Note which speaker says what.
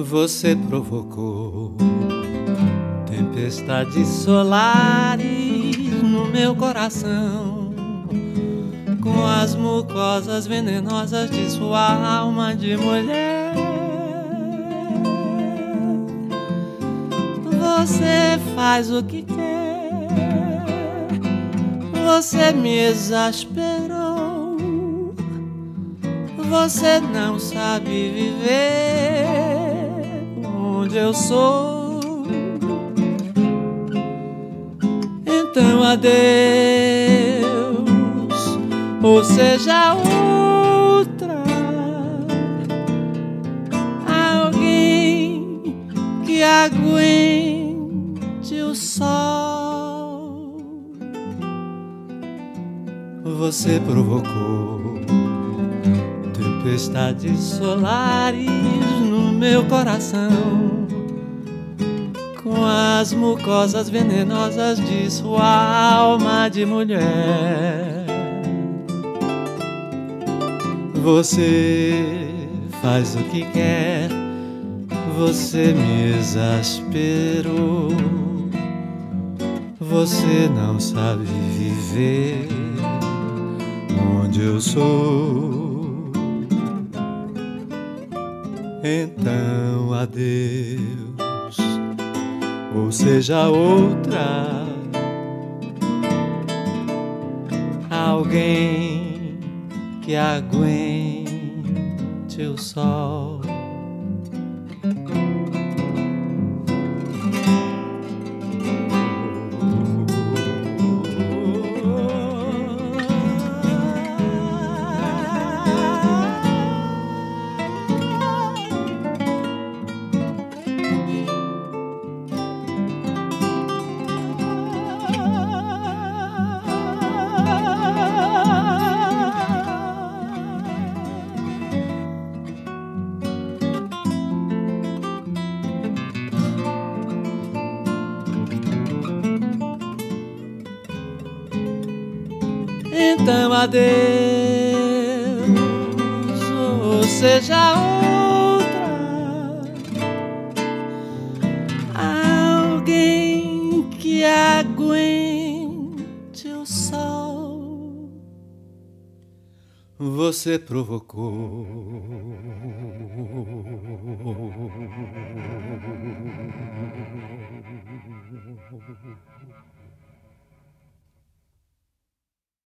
Speaker 1: Você provocou tempestades solares no meu coração, com as mucosas venenosas de sua alma de mulher. Você faz o que quer, você me exasperou, você não sabe viver onde eu sou. Então adeus, ou seja outra, alguém que aguente o sol. Você provocou tempestades solares no meu coração, com as mucosas venenosas de sua alma de mulher. Você faz o que quer, você me exasperou, você não sabe viver onde eu sou. Então adeus, ou seja outra, alguém que aguente o sol. Então adeus, ou seja outra, alguém que aguente o sol. Você provocou